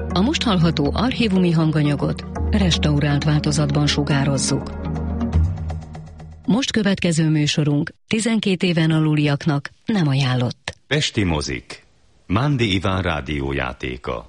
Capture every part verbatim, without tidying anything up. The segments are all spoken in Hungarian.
A most hallható archívumi hanganyagot restaurált változatban sugározzuk. Most következő műsorunk tizenkét éven aluliaknak nem ajánlott. Pesti mozik. Mándi Iván rádiójátéka.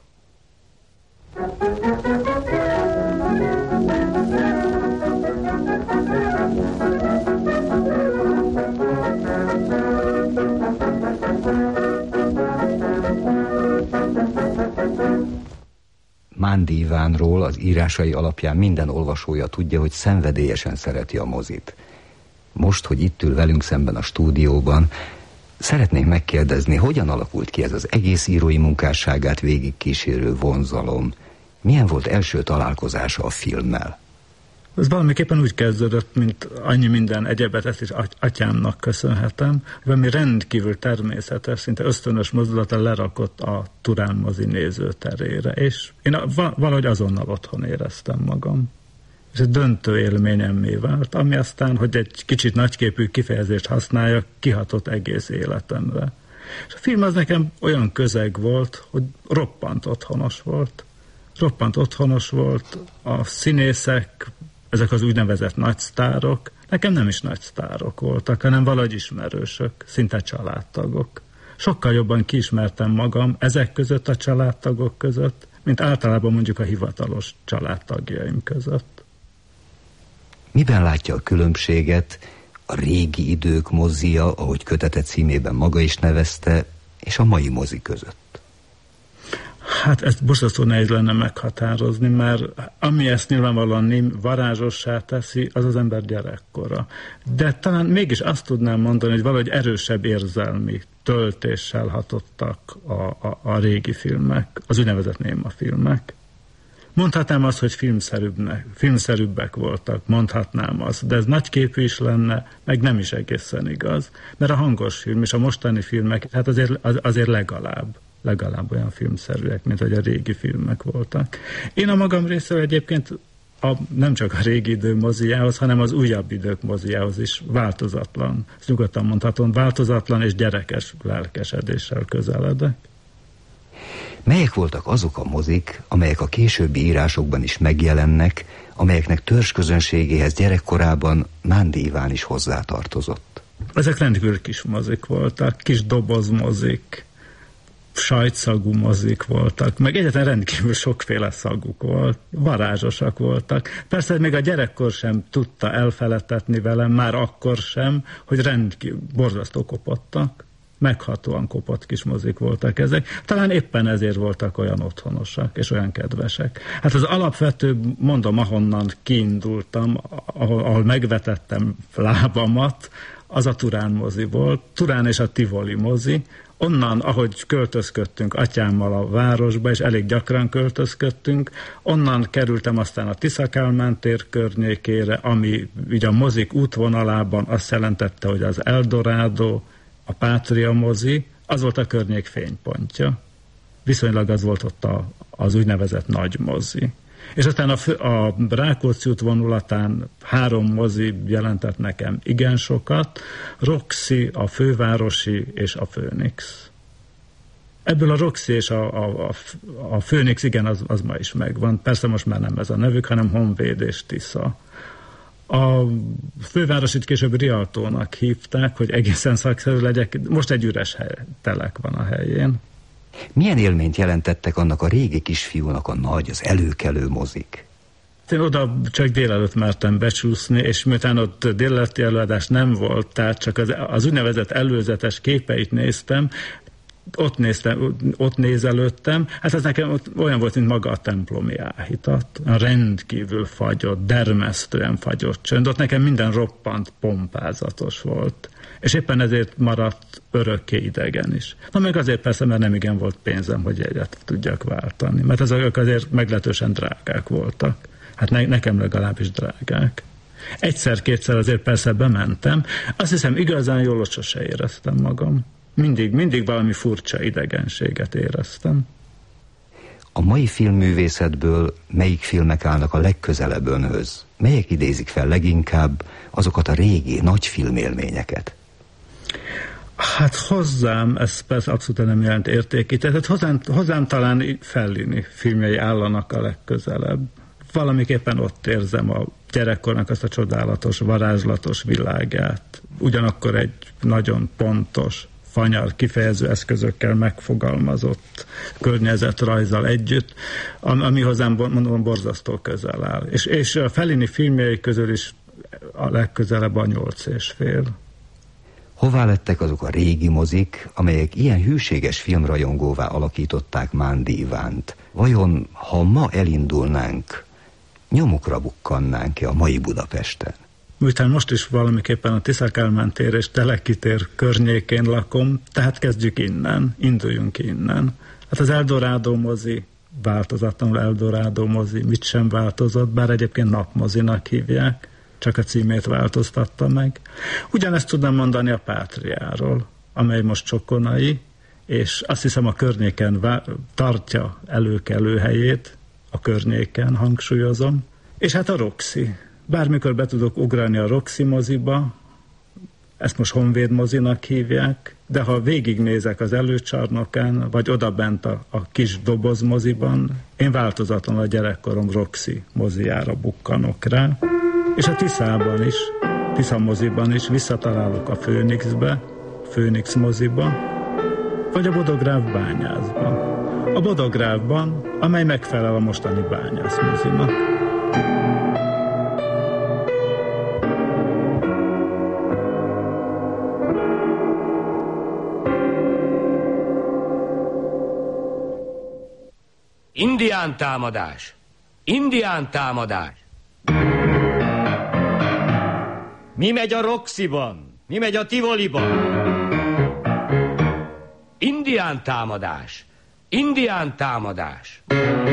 Mándi Ivánról az írásai alapján minden olvasója tudja, hogy szenvedélyesen szereti a mozit. Most, hogy itt ül velünk szemben a stúdióban, szeretnék megkérdezni, hogyan alakult ki ez az egész írói munkásságát végigkísérő vonzalom? Milyen volt első találkozása a filmmel? Ez valamiképpen úgy kezdődött, mint annyi minden egyebet, ezt is atyámnak köszönhetem, valami rendkívül természetes, szinte ösztönös mozdulata lerakott a Turán mozi nézőterére, és én valahogy azonnal otthon éreztem magam. És egy döntő élményemmé vált, ami aztán, hogy egy kicsit nagyképű kifejezést használjak, kihatott egész életemre. És a film az nekem olyan közeg volt, hogy roppant otthonos volt. Roppant otthonos volt, a színészek, ezek az úgynevezett nagysztárok, nekem nem is nagysztárok voltak, hanem valahogy ismerősök, szinte családtagok. Sokkal jobban kiismertem magam ezek között a családtagok között, mint általában mondjuk a hivatalos családtagjaim között. Miben látja a különbséget a régi idők mozia, ahogy kötete címében maga is nevezte, és a mai mozi között? Hát ezt borzasztó nehéz lenne meghatározni, mert ami ezt nyilvánvalóan varázsossá teszi, az az ember gyerekkora. De talán mégis azt tudnám mondani, hogy valahogy erősebb érzelmi töltéssel hatottak a, a, a régi filmek, az úgynevezett néma filmek. Mondhatnám azt, hogy filmszerűbbek voltak, mondhatnám azt, de ez nagyképű is lenne, meg nem is egészen igaz. Mert a hangos film és a mostani filmek, hát azért, az, azért legalább. legalább olyan filmszerűek, mint hogy a régi filmek voltak. Én a magam részéről egyébként a, nem csak a régi idő moziához, hanem az újabb idők moziához is változatlan, ezt nyugodtan mondhatom, változatlan és gyerekes lelkesedéssel közeledek. Melyek voltak azok a mozik, amelyek a későbbi írásokban is megjelennek, amelyeknek törzsközönségéhez gyerekkorában Mándi Iván is hozzátartozott? Ezek rendkívül kis mozik voltak, kis dobozmozik, sajtszagú mozik voltak, meg egyáltalán rendkívül sokféle szaguk volt, varázsosak voltak. Persze még a gyerekkor sem tudta elfeledtetni velem, már akkor sem, hogy rendkívül borzasztó kopottak, meghatóan kopott kis mozik voltak ezek. Talán éppen ezért voltak olyan otthonosak, és olyan kedvesek. Hát az alapvető, mondom, ahonnan kiindultam, ahol, ahol megvetettem lábamat, az a Turán mozi volt, Turán és a Tivoli mozi. Onnan, ahogy költözködtünk atyámmal a városba, és elég gyakran költözködtünk, onnan kerültem aztán a Tisza-Kálmán tér környékére, ami ugye a mozik útvonalában azt jelentette, hogy az Eldorado, a Pátria mozi, az volt a környék fénypontja. Viszonylag az volt ott a, az úgynevezett nagy mozi. És aztán a, fő, a Rákóczi út vonulatán három mozi jelentett nekem igen sokat, Roxy, a Fővárosi és a Főnix. Ebből a Roxy és a, a, a, a Főnix, igen, az, az ma is megvan. Persze most már nem ez a nevük, hanem Honvéd és Tisza. A Fővárosit később Rialtónak hívták, hogy egészen szakszerű legyek. Most egy üres hely, telek van a helyén. Milyen élményt jelentettek annak a régi kisfiúnak a nagy, az előkelő mozik? Én oda csak délelőtt mertem becsúszni, és miután ott délelőtti előadás nem volt, tehát csak az, az úgynevezett előzetes képeit néztem, ott, néztem, ott nézelődtem, hát ez nekem ott olyan volt, mint maga a templomi áhítat. Rendkívül fagyott, dermesztően fagyott csönd, ott nekem minden roppant pompázatos volt. És éppen ezért maradt örökké idegen is. Na meg azért persze, mert nem igen volt pénzem, hogy egyet tudjak váltani. Mert ezek azért meglehetősen drágák voltak. Hát ne, nekem legalábbis drágák. Egyszer-kétszer azért persze bementem. Azt hiszem, igazán jól ott sose éreztem magam. Mindig, mindig valami furcsa idegenséget éreztem. A mai filmművészetből melyik filmek állnak a legközelebb önhöz? Melyek idézik fel leginkább azokat a régi, nagy filmélményeket? Hát hozzám, ez persze abszolút nem jelent értékítéletet, hozzám, hozzám talán Fellini filmjei állanak a legközelebb. Valamiképpen ott érzem a gyerekkornak azt a csodálatos, varázslatos világát. Ugyanakkor egy nagyon pontos, fanyar kifejező eszközökkel megfogalmazott környezetrajzzal együtt, ami hozzám, mondom, borzasztó közel áll. És, és a Fellini filmjei közül is a legközelebb a nyolc és fél. Hová lettek azok a régi mozik, amelyek ilyen hűséges filmrajongóvá alakították Mándi Ivánt? Vajon, ha ma elindulnánk, nyomukra bukkannánk-e a mai Budapesten? Miután most is valamiképpen a Tisza Kálmán tér és Teleki tér környékén lakom, tehát kezdjük innen, induljunk innen. Hát az Eldorado mozi, változatlanul Eldorado mozi, mit sem változott, bár egyébként napmozinak hívják, csak a címét változtatta meg. Ugyanezt tudnám mondani a Pátriáról, amely most Csokonai, és azt hiszem a környéken vá- tartja előkelő helyét, a környéken hangsúlyozom, és hát a Roxy. Bármikor be tudok ugrani a Roxy moziba, ezt most Honvéd mozinak hívják, de ha végignézek az előcsarnokán, vagy odabent a, a kis doboz moziban, én változatlanul a gyerekkorom Roxy mozijára bukkanok rá, és a Tiszában is, Tisza moziban is visszatalálok a Főnixbe, Főnix moziba, vagy a Bodográv bányászban. A Bodográvban, amely megfelel a mostani bányász mozinak. Indián támadás! Indián támadás! Mi megy a Roxyban? Mi megy a Tivoliban? Indián támadás! Indián támadás!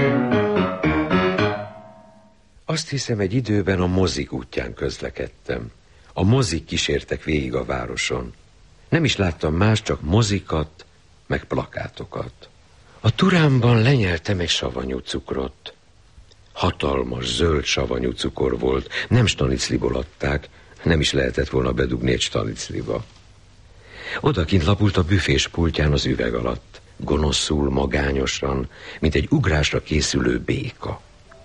Azt hiszem, egy időben a mozik útján közlekedtem. A mozik kísértek végig a városon. Nem is láttam más, csak mozikat, meg plakátokat. A Turámban lenyeltem egy savanyú cukrot. Hatalmas, zöld savanyú cukor volt, nem stanicliból adták, nem is lehetett volna bedugni egy stanicliba. Odakint lapult a büfés pultján az üveg alatt, gonoszul, magányosan, mint egy ugrásra készülő béka.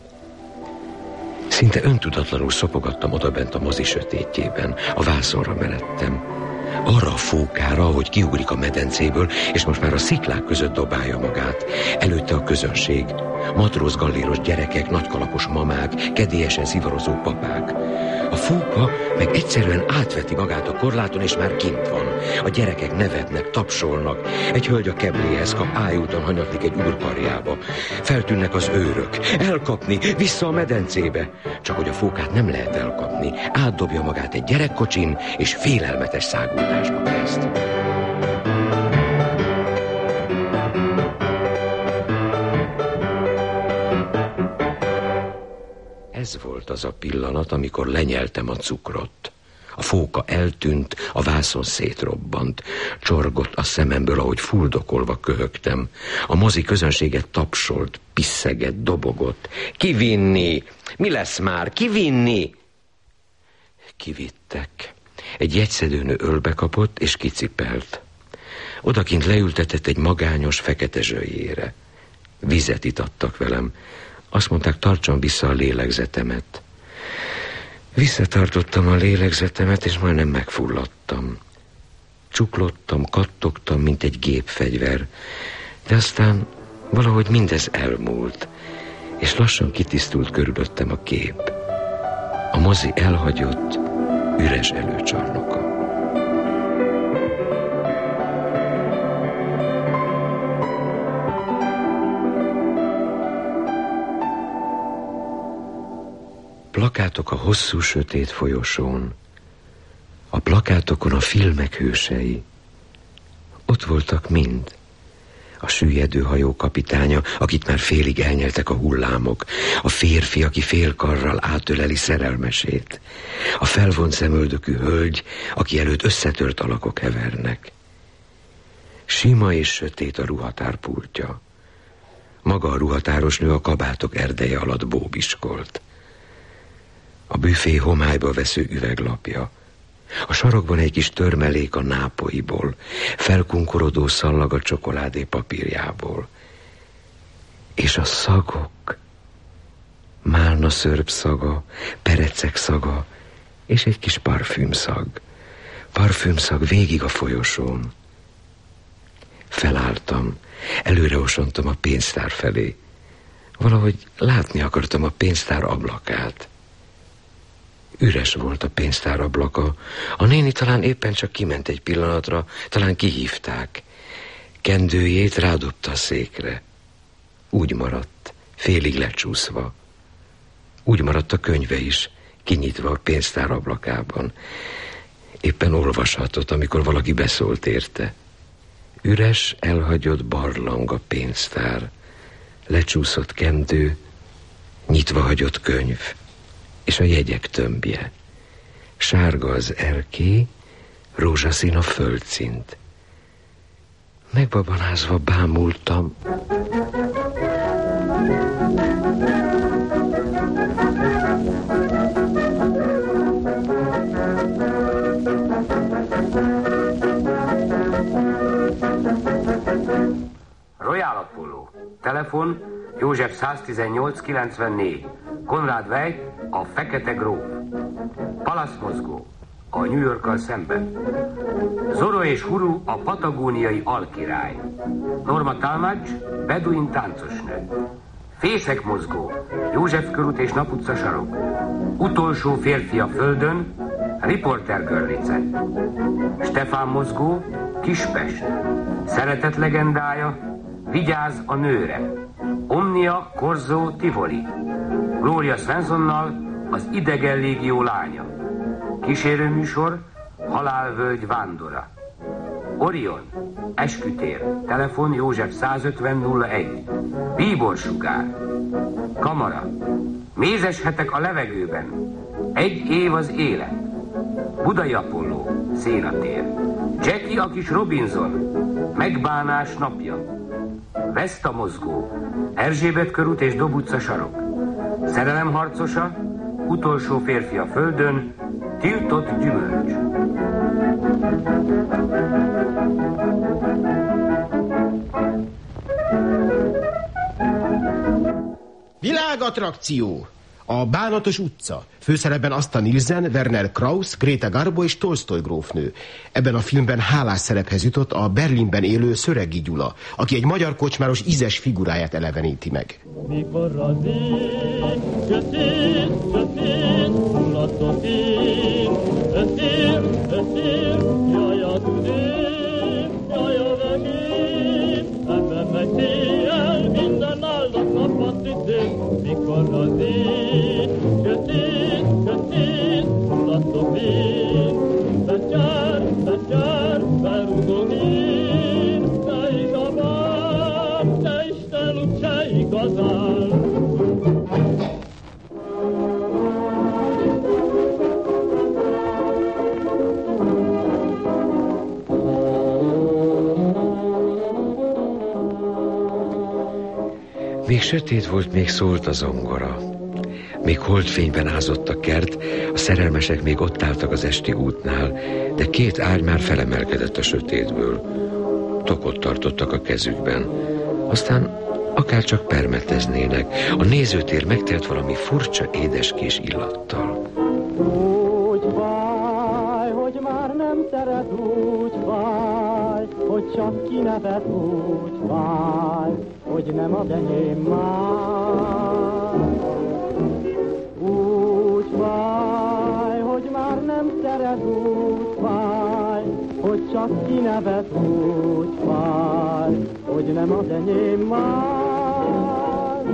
Szinte öntudatlanul szopogattam odabent a mozi sötétjében, a vászonra meredtem. Arra a fókára, ahogy kiugrik a medencéből, és most már a sziklák között dobálja magát. Előtte a közönség, matróz galléros gyerekek, nagykalapos mamák, kedélyesen szivarozó papák. A fóka meg egyszerűen átveti magát a korláton, és már kint van. A gyerekek nevetnek, tapsolnak. Egy hölgy a kebléhez kap, ájúton hanyatlik egy úrkarjába. Feltűnnek az őrök. Elkapni, vissza a medencébe. Csak hogy a fókát nem lehet elkapni. Átdobja magát egy gyerekkocsin, és félelmetes száguldásba kezd. Ez volt az a pillanat, amikor lenyeltem a cukrot. A fóka eltűnt, a vászon szétrobbant. Csorgott a szememből, ahogy fuldokolva köhögtem. A mozi közönséget tapsolt, piszegett, dobogott. Kivinni! Mi lesz már? Kivinni! Kivittek. Egy jegyszedőnő ölbe kapott, és kicipelt. Odakint leültetett egy magányos, fekete zsöljére. Vizet itattak velem. Azt mondták, tartsam vissza a lélegzetemet. Visszatartottam a lélegzetemet, és majdnem megfulladtam. Csuklottam, kattogtam, mint egy gépfegyver. De aztán valahogy mindez elmúlt, és lassan kitisztult körülöttem a kép. A mozi elhagyott, üres előcsarnoka. Plakátok a hosszú, sötét folyosón. A plakátokon a filmek hősei. Ott voltak mind. A süllyedő hajó kapitánya, akit már félig elnyeltek a hullámok. A férfi, aki félkarral átöleli szerelmesét. A felvont szemöldökű hölgy, aki előtt összetört alakok hevernek. Sima és sötét a ruhatárpultja. Maga a ruhatáros nő a kabátok erdeje alatt bóbiskolt. A büfé homályba vesző üveglapja. A sarokban egy kis törmelék a nápoiból, felkunkorodó szallag a csokoládé papírjából. És a szagok, málna szörp szaga, perecek szaga, és egy kis parfümszag. Parfümszag végig a folyosón. Felálltam, előre osontam a pénztár felé. Valahogy látni akartam a pénztár ablakát. Üres volt a pénztár ablaka. A néni talán éppen csak kiment egy pillanatra, talán kihívták. Kendőjét rádobta a székre. Úgy maradt, félig lecsúszva. Úgy maradt a könyve is, kinyitva a pénztár ablakában. Éppen olvashatott, amikor valaki beszólt érte. Üres, elhagyott barlang a pénztár. Lecsúszott kendő, nyitva hagyott könyv, és a jegyek tömbje. Sárga az erkély, rózsaszín a földszint. Megbabanázva bámultam. Royal Apollo. Telefon József száztizennyolc kilencvennégy. Konrád Vejt, a Fekete Gróf. Palaszmozgó, a New Yorkkal szemben. Zorro és Huru, a patagóniai alkirály. Norma Talmadge, beduin táncosnő. Fészek mozgó, József körút és Naputca sarok. Utolsó férfi a földön, Riporter Görlice. Stefán mozgó, Kispest. Szeretet legendája, Vigyázz a nőre. Omnia Corso Tivoli. Gloria Swansonnal, az Idegen Légió lánya. Kísérőműsor, Halálvölgy vándora. Orion, eskütér, telefon József százötven nulla egy. Bíborsugár. Kamara. Mézes hetek a levegőben. Egy év az élet. Budai Apolló, szénatér. Jackie a kis Robinson, megbánás napja. Veszta mozgó, Erzsébet körút és Dob utca sarok. Szerelem harcosa, utolsó férfi a földön, tiltott gyümölcs. Világattrakció! A Bánatos utca. Főszerepben Asta Nielsen, Werner Krauss, Greta Garbo és Tolstoy grófnő. Ebben a filmben hálás szerephez jutott a Berlinben élő Szöregi Gyula, aki egy magyar kocsmáros ízes figuráját eleveníti meg. Mikor az ég, sötét, sötét, hullatott én, öszér, öszér, jaj a tüdém, jaj a vegém, ebben megy széjjel, minden áldott napot üdém. Mikor az ég, sötét, sötét, hullatott én, becsár, becsár, berúgom én, te igazán, te Isten úgyse igazán. Még sötét volt, még szólt a zongora. Még holdfényben ázott a kert, a szerelmesek még ott álltak az esti útnál, de két ágy már felemelkedett a sötétből. Tokot tartottak a kezükben. Aztán akárcsak permeteznének. A nézőtér megtelt valami furcsa édeskés illattal. Úgy fáj, hogy már nem szeret, úgy fáj, hogy csak kinevet, úgy fáj, hogy nem az enyém már. Úgy fáj, hogy már nem szeret, úgy fáj, hogy csak kinevet, úgy fáj, hogy nem az enyém már.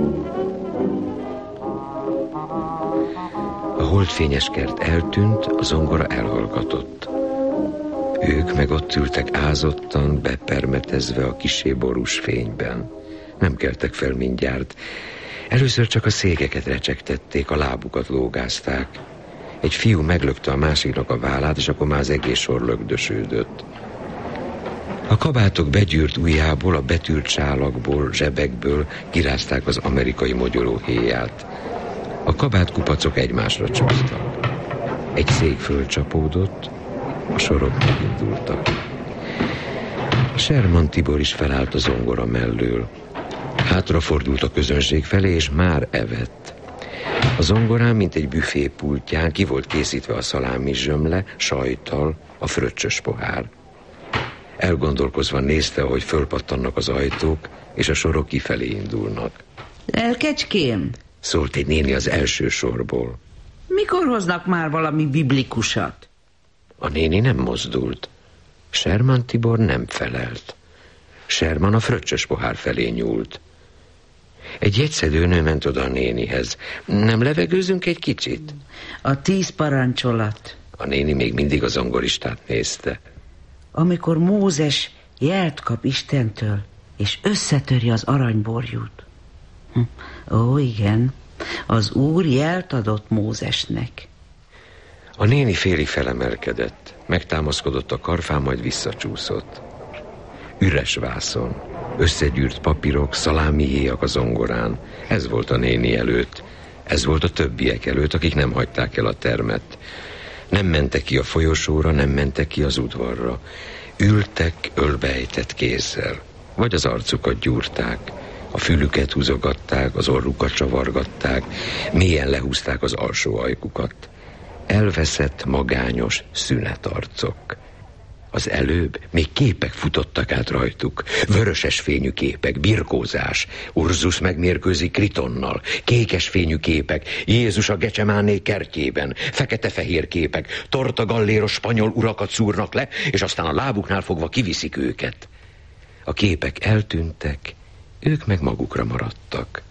A holdfényes kert eltűnt, a zongora elhallgatott. Ők meg ott ültek ázottan, bepermetezve a kissé borús fényben. Nem keltek fel mindjárt. Először csak a székeket recsegtették, a lábukat lógázták. Egy fiú meglökte a másiknak a vállát, és akkor már az egész sor lögdösődött. A kabátok begyűrt ujjából, a betűrt sálakból, zsebekből kirázták az amerikai mogyoró héját. A kabátkupacok egymásra csaptak. Egy szék fölcsapódott, A sorok megindultak. Sherman Tibor is felállt a zongora mellől. Hátrafordult a közönség felé, és már evett. A zongorán, mint egy büfépultján ki volt készítve a szalámi zsömle, sajttal, a fröccsös pohár. Elgondolkozva nézte, ahogy fölpattannak az ajtók, és a sorok kifelé indulnak. Lelkecském? Szólt egy néni az első sorból. Mikor hoznak már valami biblikusat? A néni nem mozdult. Sherman Tibor nem felelt. Sherman a fröccsös pohár felé nyúlt. Egy jegyszedőnő ment oda a nénihez. Nem levegőzünk egy kicsit? A tíz parancsolat. A néni még mindig a zongoristát nézte. Amikor Mózes jelt kap Istentől, és összetöri az aranyborjút. Hm. Ó, igen, az Úr jelt adott Mózesnek. A néni félig felemelkedett, megtámaszkodott a karfán, majd visszacsúszott. Üres vászon, összegyűrt papírok, szalámihéjak a zongorán. Ez volt a néni előtt. Ez volt a többiek előtt, akik nem hagyták el a termet. Nem mentek ki a folyosóra, nem mentek ki az udvarra. Ültek ölbeejtett kézzel, vagy az arcukat gyúrták, a fülüket húzogatták, az orrukat csavargatták, mélyen lehúzták az alsó ajkukat. Elveszett, magányos szünetarcok. Az előbb még képek futottak át rajtuk. Vöröses fényű képek, birkózás, Urzus megmérkőzik Kritonnal, kékes fényű képek, Jézus a Gecsemáné kertjében, fekete-fehér képek, torta galléros spanyol urakat szúrnak le, és aztán a lábuknál fogva kiviszik őket. A képek eltűntek, ők meg magukra maradtak.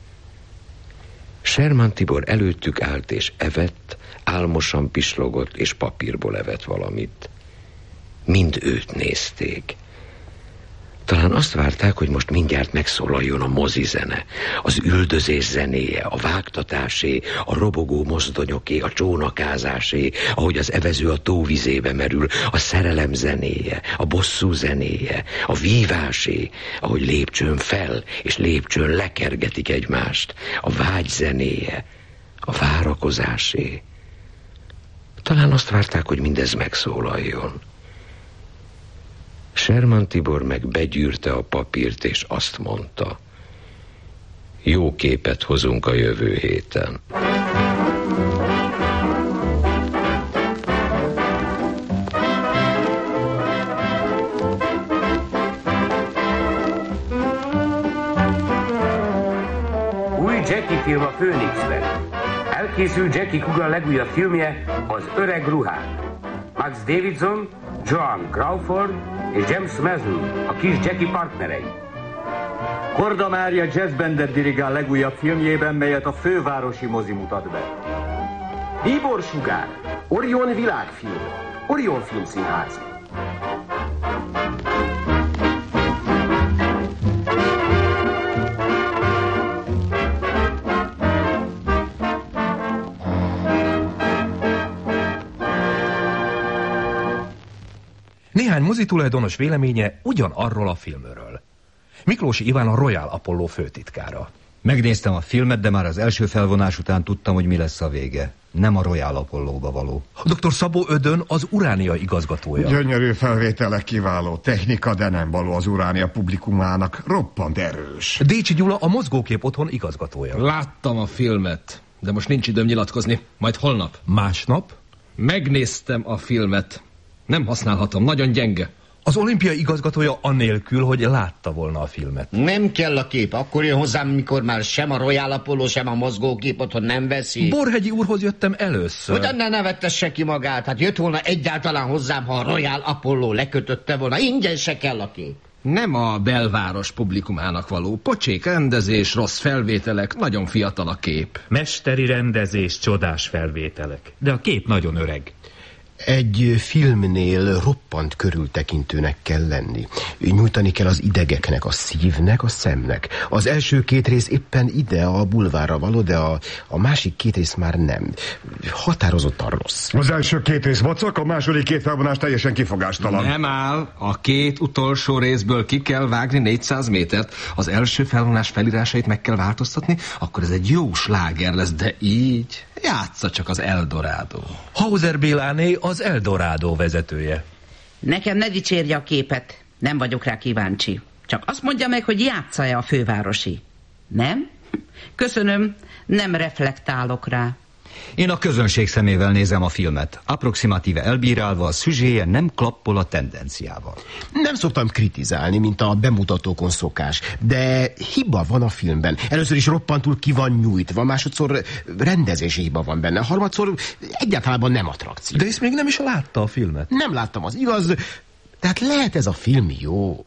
Sherman Tibor előttük állt és evett, álmosan pislogott és papírból evett valamit. Mind őt nézték. Talán azt várták, hogy most mindjárt megszólaljon a mozizene, az üldözés zenéje, a vágtatásé, a robogó mozdonyoké, a csónakázásé, ahogy az evező a tóvizébe merül, a szerelem zenéje, a bosszú zenéje, a vívásé, ahogy lépcsőn fel és lépcsőn lekergetik egymást, a vágy zenéje, a várakozásé. Talán azt várták, hogy mindez megszólaljon. Sherman Tibor meg begyűrte a papírt, és azt mondta: jó képet hozunk a jövő héten. Új Jackie film a Phoenixben. Elkészült Jackie Coogan legújabb filmje, Az öreg ruhák. Max Davidson, Joan Crawford és James Mason, a kis Jackie partnerei. Korda Mária jazzbandet dirigál legújabb filmjében, melyet a fővárosi mozi mutat be. Bíbor Sugár, Orion világfilm, Orion filmszínház. Néhány mozitulajdonos véleménye ugyanarról a filmről. Miklósi Iván a Royal Apollo főtitkára. Megnéztem a filmet, de már az első felvonás után tudtam, hogy mi lesz a vége. Nem a Royal Apollóba való. doktor Szabó Ödön az Uránia igazgatója. Gyönyörű felvételek, kiváló technika, de nem való az Uránia publikumának. Roppant erős. Décsi Gyula a Mozgókép Otthon igazgatója. Láttam a filmet, de most nincs időm nyilatkozni. Majd holnap. Másnap? Megnéztem a filmet. Nem használhatom, nagyon gyenge. Az olimpia igazgatója anélkül, hogy látta volna a filmet. Nem kell a kép, akkor jön hozzám, mikor már sem a Royal Apollo, sem a Mozgókép Otthon nem veszi. Borhegyi úrhoz jöttem először. Hogy annál ne vettesse ki magát, hát jött volna egyáltalán hozzám, ha a Royal Apollo lekötötte volna, ingyen se kell a kép. Nem a belváros publikumának való. Pocsék rendezés, rossz felvételek, nagyon fiatal a kép. Mesteri rendezés, csodás felvételek. De a kép nagyon öreg. Egy filmnél roppant körültekintőnek kell lenni. Nyújtani kell az idegeknek, a szívnek, a szemnek. Az első két rész éppen ide, a bulvárra való, de a, a másik két rész már nem. Határozottan rossz. Az első két rész vacak, a második két felvonás teljesen kifogástalan. Nem áll. A két utolsó részből ki kell vágni négyszáz métert. Az első felvonás felírásait meg kell változtatni, akkor ez egy jó sláger lesz, de így... Játsza csak az Eldorado. Hauser Béláné a Az Eldorado vezetője. Nekem ne dicsérje a képet, nem vagyok rá kíváncsi. Csak azt mondja meg, hogy játsza-e a fővárosi. Nem? Köszönöm, nem reflektálok rá. Én a közönség szemével nézem a filmet. Approximatíve elbírálva, a szüzséje nem klappol a tendenciával. Nem szoktam kritizálni, mint a bemutatókon szokás, de hiba van a filmben. Először is roppantul ki van nyújtva, másodszor rendezési hiba van benne, harmadszor egyáltalán nem attrakció. De ezt még nem is látta a filmet. Nem láttam, az igaz, tehát lehet ez a film jó.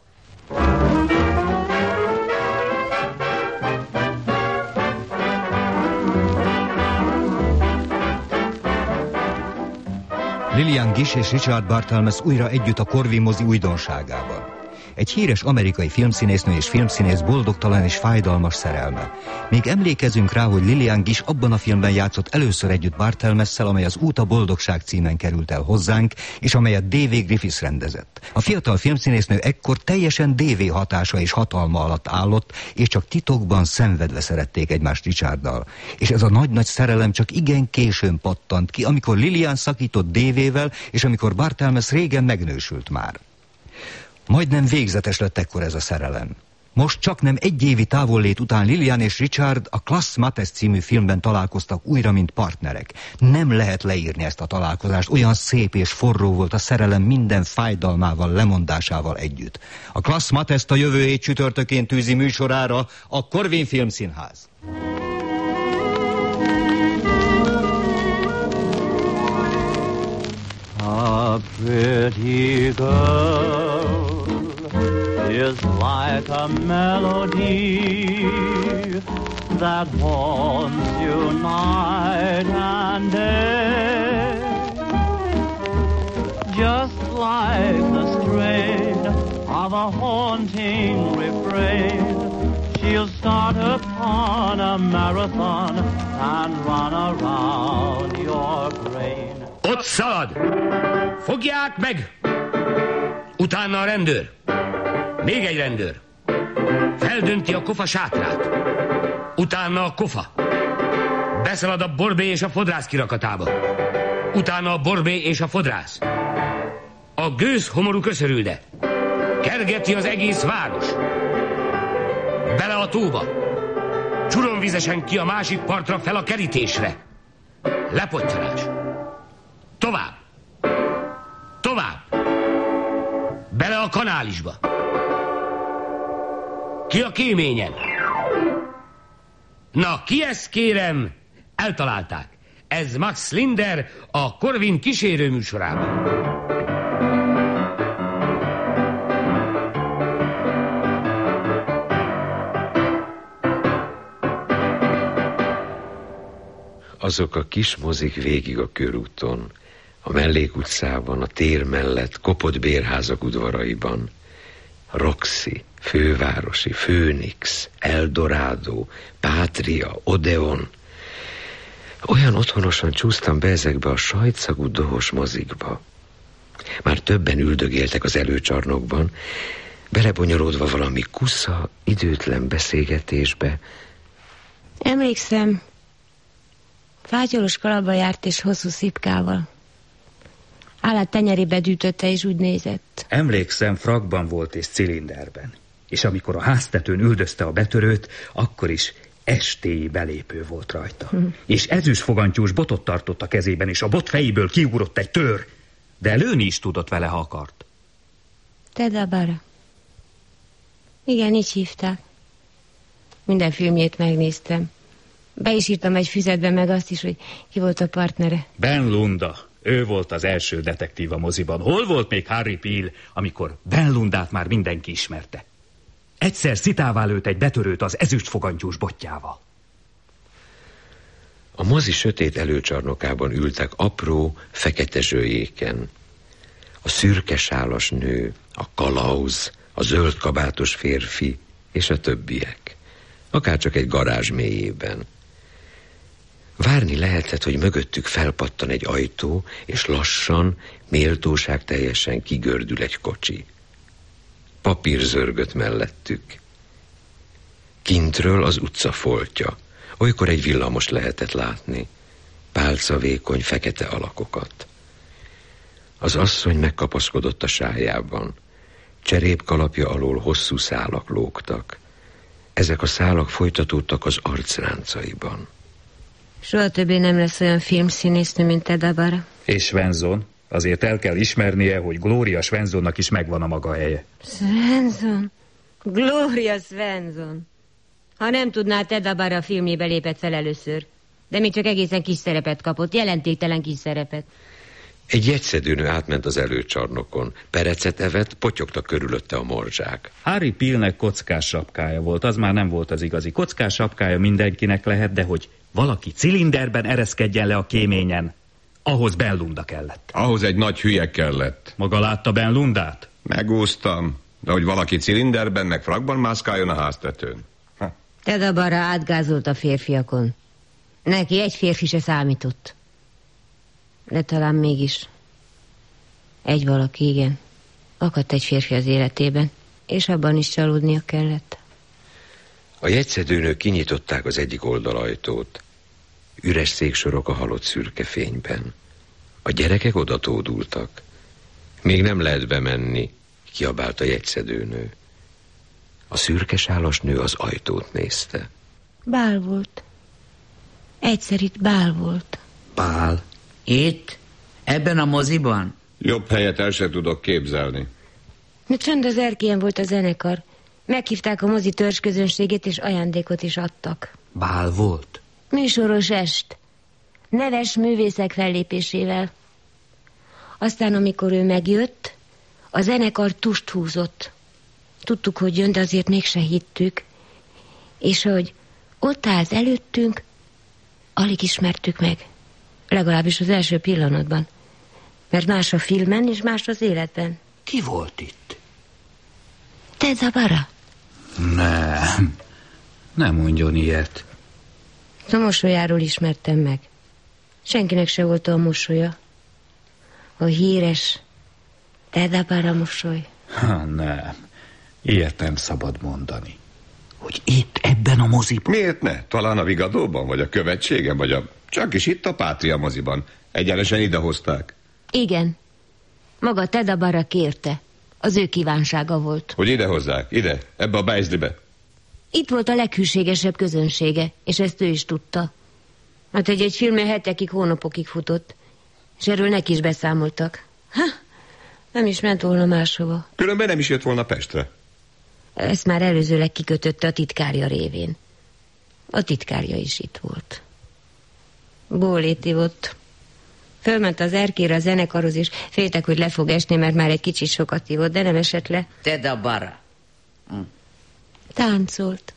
Lillian Gish és Richard Barthelmess újra együtt a Corvin mozi újdonságában. Egy híres amerikai filmszínésznő és filmszínész boldogtalan és fájdalmas szerelme. Még emlékezünk rá, hogy Lillian Gish abban a filmben játszott először együtt Barthelmesszel, amely az Út a boldogság címen került el hozzánk, és amelyet dé vé Griffiths rendezett. A fiatal filmszínésznő ekkor teljesen dé vé hatása és hatalma alatt állott, és csak titokban szenvedve szerették egymást Richarddal. És ez a nagy-nagy szerelem csak igen későn pattant ki, amikor Lillian szakított dé vével, és amikor Barthelmess régen megnősült már. Majdnem végzetes lett ekkor ez a szerelem. Most csak nem egy évi távollét után Lillian és Richard a Klass Mattes című filmben találkoztak újra, mint partnerek. Nem lehet leírni ezt a találkozást, olyan szép és forró volt a szerelem minden fájdalmával, lemondásával együtt. A Klass Mattest a jövő hét csütörtökén tűzi műsorára a Corvin Filmszínház. A pretty girl is like a melody that haunts you night and day, just like the strain of a haunting refrain. She'll start upon a marathon and run around your brain. Ott szalad! Fogják meg! Utána a rendőr. Még egy rendőr. Feldönti a kofa sátrát. Utána a kofa. Beszalad a borbé és a fodrász kirakatába. Utána a borbé és a fodrász. A gőz homorú köszörülde. Kergeti az egész város. Bele a tóba. Csuromvizesen ki a másik partra fel a kerítésre. Lepottyanás. Tovább. Tovább. Bele a kanálisba. Ki a kéményen? Na, ki ezt kérem? Eltalálták. Ez Max Linder a Corvin kísérő műsorában. Azok a kis mozik végig a körúton, a mellékutcában, a tér mellett, kopott bérházak udvaraiban. Roxy, Fővárosi, Phoenix, Eldorado, Pátria, Odeon. Olyan otthonosan csúsztam be ezekbe a sajtszagú dohos mozikba. Már többen üldögéltek az előcsarnokban, belebonyolódva valami kusza, időtlen beszélgetésbe. Emlékszem, fátyolos kalapba járt és hosszú szipkával. Állát tenyerébe dűtötte, és úgy nézett. Emlékszem, frakban volt és cilinderben. És amikor a háztetőn üldözte a betörőt, akkor is estéi belépő volt rajta. Hm. És ezüst fogantyús botot tartott a kezében, és a bot fejéből kiugrott egy tör. De lőni is tudott vele, ha akart. Ted Abara. Igen, így hívták. Minden filmjét megnéztem. Be is írtam egy füzetbe, meg azt is, hogy ki volt a partnere. Ben Lunda. Ő volt az első detektív a moziban. Hol volt még Harry Peel, amikor Ben Lundát már mindenki ismerte? Egyszer szitává lőtt egy betörőt az ezüst fogantyús botjával. A mozi sötét előcsarnokában ültek apró, fekete zsőjéken. A szürke sálas nő, a kalauz, a zöld kabátos férfi és a többiek. Akárcsak egy garázs mélyében. Várni lehetett, hogy mögöttük felpattan egy ajtó, és lassan, méltóság teljesen kigördül egy kocsi. Papír zörgött mellettük. Kintről az utca foltja. Olykor egy villamos lehetett látni. Pálcavékony, fekete alakokat. Az asszony megkapaszkodott a sájában. Cserépkalapja alól hosszú szálak lógtak. Ezek a szálak folytatódtak az arcráncaiban. Soha többé nem lesz olyan filmszínésznő, mint Theda Bara. És Svensson. Azért el kell ismernie, hogy Gloria Svenssonnak is megvan a maga helye. Svensson? Gloria Svensson. Ha nem tudná, Theda Bara filmjébe lépett fel először. De még csak egészen kis szerepet kapott, jelentéktelen kis szerepet. Egy jegyszedőnő átment az előcsarnokon. Perecet evett, potyogtak körülötte a morzsák. Harry Pillnek kockás sapkája volt, az már nem volt az igazi. Kockás sapkája mindenkinek lehet, de hogy valaki cilinderben ereszkedjen le a kéményen, ahhoz Ben Lunda kellett. Ahhoz egy nagy hülye kellett. Maga látta Ben Lundát? Megúsztam, de hogy valaki cilinderben meg frakban mászkáljon a háztetőn. Ha. Theda Bara átgázolt a férfiakon. Neki egy férfi se számított. De talán mégis. Egy valaki, igen. Akadt egy férfi az életében, és abban is csalódnia kellett. A jegyszedőnők kinyitották az egyik oldalajtót. Üres széksorok a halott szürke fényben. A gyerekek odatódultak. Még nem lehet bemenni, kiabált a jegyszedőnő. A szürke sálas nő az ajtót nézte. Bál volt. Egyszer itt bál volt. Bál? Itt? Ebben a moziban? Jobb helyet el sem tudok képzelni. De csönd az erkélyen volt a zenekar. Meghívták a mozi törzsközönségét, és ajándékot is adtak. Bál volt? Műsoros est. Neves művészek fellépésével. Aztán, amikor ő megjött, a zenekar tust húzott. Tudtuk, hogy jön, de azért mégse hittük. És hogy ott állt előttünk, alig ismertük meg. Legalábbis az első pillanatban. Mert más a filmen, és más az életben. Ki volt itt? Theda Bara. Nem. Nem mondjon ilyet. A mosolyáról ismertem meg. Senkinek se volt a mosolya. A híres Theda Bara mosoly. Ha, nem. Ilyet nem szabad mondani. Hogy itt, ebben a moziban? Miért ne? Talán a Vigadóban, vagy a Követségen, vagy a... Csak is itt a Pátria moziban. Egyenesen idehozták. Igen. Maga Theda Bara kérte. Az ő kívánsága volt. Hogy idehozzák? Ide? Ebbe a Beislibe? Itt volt a leghűségesebb közönsége, és ezt ő is tudta. Hát, hogy egy filmje hetekig, hónapokig futott, és erről neki is beszámoltak. Ha, nem is ment volna máshova. Különben nem is jött volna Pestre. Ezt már előzőleg kikötötte a titkárja révén. A titkárja is itt volt. Bólét ivott. Fölment az erkére a zenekarhoz, és féltek, hogy le fog esni, mert már egy kicsit sokat ivott, de nem esett le. Theda Bara. Hm. Táncolt.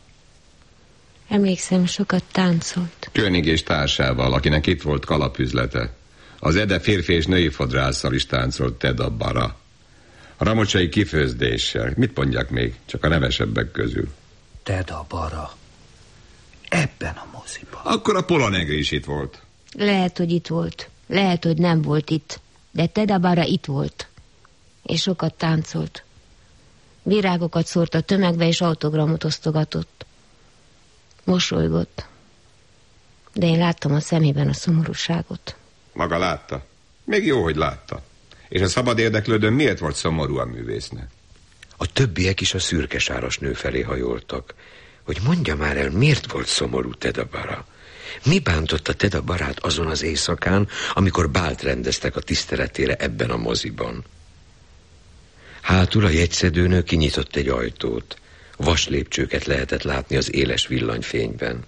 Emlékszem, sokat táncolt. König és társával, akinek itt volt kalapüzlete. Az Ede férfi és női fodrásszal is táncolt Theda Bara. A ramocsai kifőzdéssel. Mit mondjak még? Csak a nevesebbek közül. Theda Bara. Ebben a moziban. Akkor a Pola Negri is itt volt. Lehet, hogy itt volt. Lehet, hogy nem volt itt. De Theda Bara itt volt. És sokat táncolt. Virágokat szórt a tömegbe, és autogramot osztogatott. Mosolygott. De én láttam a szemében a szomorúságot. Maga látta? Még jó, hogy látta. És a szabad érdeklődőn miért volt szomorú a művésznek? A többiek is a szürkesáros nő felé hajoltak. Hogy mondja már el, miért volt szomorú Theda Bara? Mi bántotta Theda Barát azon az éjszakán, amikor bált rendeztek a tiszteletére ebben a moziban? Hátul a jegyszedőnő kinyitott egy ajtót. Vaslépcsőket lehetett látni az éles villanyfényben.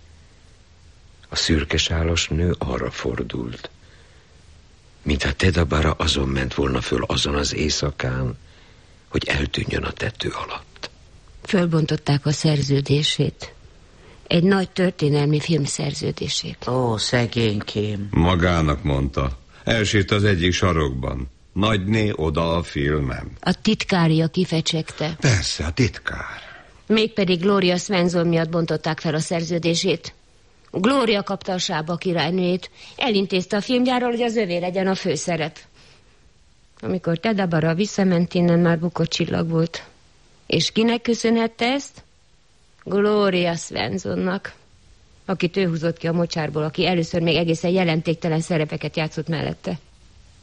A szürkesálos nő arra fordult, mintha Theda Bara azon ment volna föl azon az éjszakán, hogy eltűnjön a tető alatt. Fölbontották a szerződését. Egy nagy történelmi film szerződését. Ó, szegénykém. Magának mondta. Elsírt az egyik sarokban. Nagyné oda a filmem. A titkárja kifecsegte. Persze, a titkár. Mégpedig Gloria Svensson miatt bontották fel a szerződését. Gloria kapta a sába királynőjét. Elintézte a filmgyárral, hogy az övé legyen a főszerep. Amikor Theda Bara visszament innen, már bukott csillag volt. És kinek köszönhette ezt? Gloria Svenssonnak, akit ő húzott ki a mocsárból, aki először még egészen jelentéktelen szerepeket játszott mellette.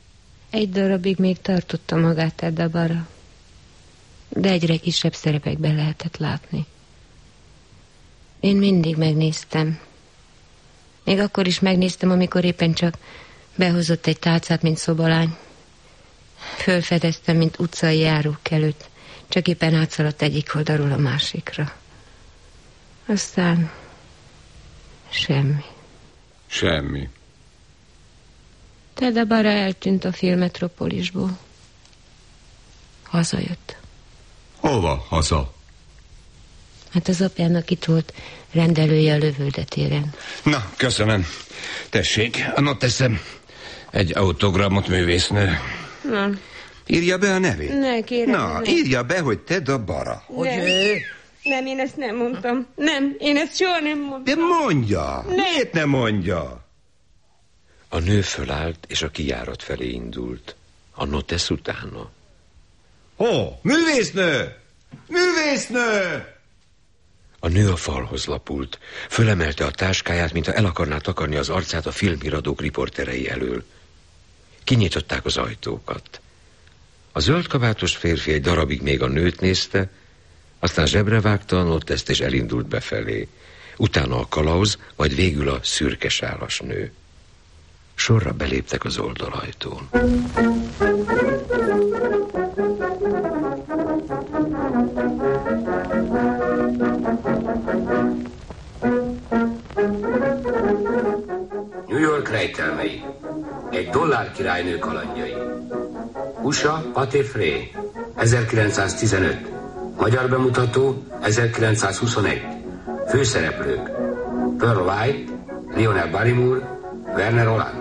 Egy darabig még tartotta magát Ted Dabara, de egyre kisebb szerepekben lehetett látni. Én mindig megnéztem. Még akkor is megnéztem, amikor éppen csak behozott egy tálcát, mint szobalány. Fölfedeztem, mint utcai járók előtt, csak éppen átszaladt egyik oldalról a másikra. Aztán semmi. Semmi. Ted Dabara eltűnt a Filmetropolisból. Hazajött. Hova haza? Hát az apjának itt volt rendelője a lövöldetéren. Na, köszönöm. Tessék, annak teszem egy autogramot, művésznő. Na. Írja be a nevét. Ne, kérem. Na, ne. írja be, hogy Ted Dabara. Hogy ő? Nem, én ezt nem mondtam. Nem, én ezt soha nem mondtam. De mondja! Nem. Miért nem mondja? A nő fölállt, és a kijárat felé indult. A notesz utána. Ó, művésznő! Művésznő! A nő a falhoz lapult. Fölemelte a táskáját, mintha el akarná takarni az arcát a filmiradók riporterei elől. Kinyitották az ajtókat. A zöldkabátos férfi egy darabig még a nőt nézte, aztán zsebre vágta a noteszt, és elindult befelé. Utána a kalauz, majd végül a szürke sálas nő. Sorra beléptek az oldalajtón. New York rejtelmei. Egy dollár királynő kalandjai. u es á Pathé Frey, ezerkilencszáztizenöt. Magyar bemutató, ezerkilencszázhuszonegy. Főszereplők: Pearl White, Lionel Barrymore, Werner Holland.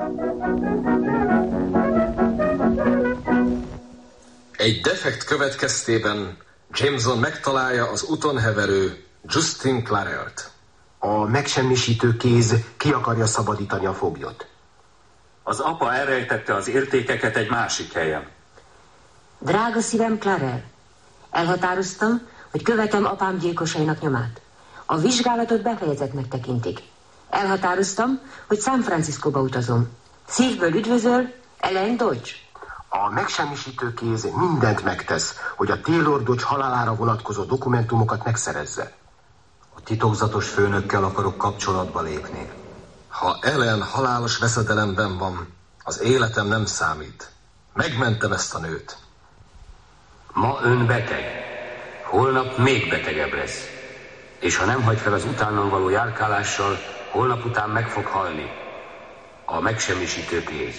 Egy defekt következtében Jameson megtalálja az úton heverő Justin Clarelt. A megsemmisítő kéz ki akarja szabadítani a foglyot. Az apa elrejtette az értékeket egy másik helyen. Drága szívem, Clarel, elhatároztam, hogy követem apám gyilkosainak nyomát. A vizsgálatot befejezettnek tekintik. Elhatároztam, hogy San Franciscóba utazom. Szívből üdvözöl, Ellen Deutsch. A megsemmisítő kéz mindent megtesz, hogy a Taylor Dodge halálára vonatkozó dokumentumokat megszerezze. A titokzatos főnökkel akarok kapcsolatba lépni. Ha Ellen halálos veszedelemben van, az életem nem számít. Megmentem ezt a nőt. Ma ön beteg. Holnap még betegebb lesz. És ha nem hagy fel az utánam való járkálással, holnap után meg fog halni. A megsemmisítő kéz.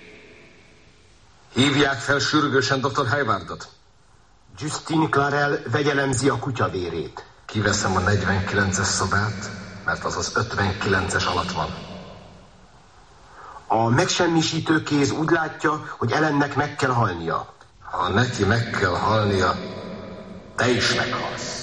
Hívják fel sürgősen doktor Haywardot. Justin Clarel vegyelemzi a kutyavérét. Kiveszem a negyvenkilences szobát, mert az az ötvenkilences alatt van. A megsemmisítő kéz úgy látja, hogy Ellennek meg kell halnia. Ha neki meg kell halnia, te is meghalsz.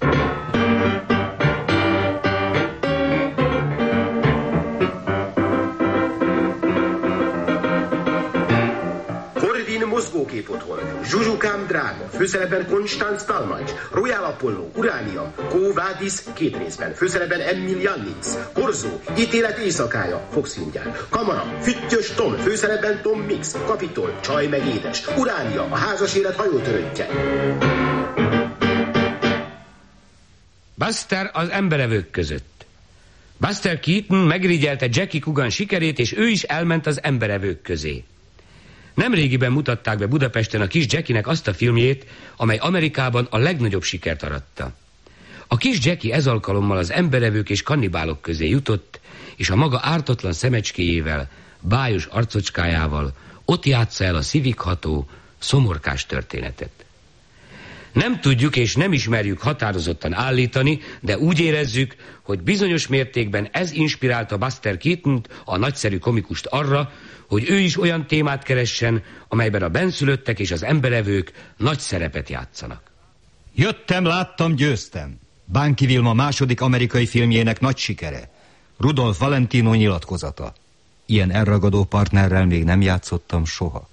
Mozgókép otthon, Zsuzsukám drága, főszerepben Konstanz Talmadge, Royal Apollo, Uránia, Quo Vadis két részben, főszerepben Emil Jannitz, Korzo, Ítélet éjszakája, Foxfilmgyár, Kamara, Füttyös Tom, főszerepben Tom Mix, Kapitol, Csaj meg édes, Uránia, a házas élet hajótöröttje. Buster az emberevők között. Buster Keaton megrigyelte Jackie Coogan sikerét, és ő is elment az emberevők közé. Nemrégiben mutatták be Budapesten a kis Jackie-nek azt a filmjét, amely Amerikában a legnagyobb sikert aratta. A kis Jackie ez alkalommal az emberevők és kannibálok közé jutott, és a maga ártatlan szemecskéjével, bájos arcocskájával ott játsza el a szívigható, szomorkás történetet. Nem tudjuk és nem ismerjük határozottan állítani, de úgy érezzük, hogy bizonyos mértékben ez inspirálta Buster Keatont, a nagyszerű komikust arra, hogy ő is olyan témát keressen, amelyben a benszülöttek és az emberevők nagy szerepet játszanak. Jöttem, láttam, győztem. Bánki Vilma második amerikai filmjének nagy sikere. Rudolf Valentino nyilatkozata. Ilyen elragadó partnerrel még nem játszottam soha.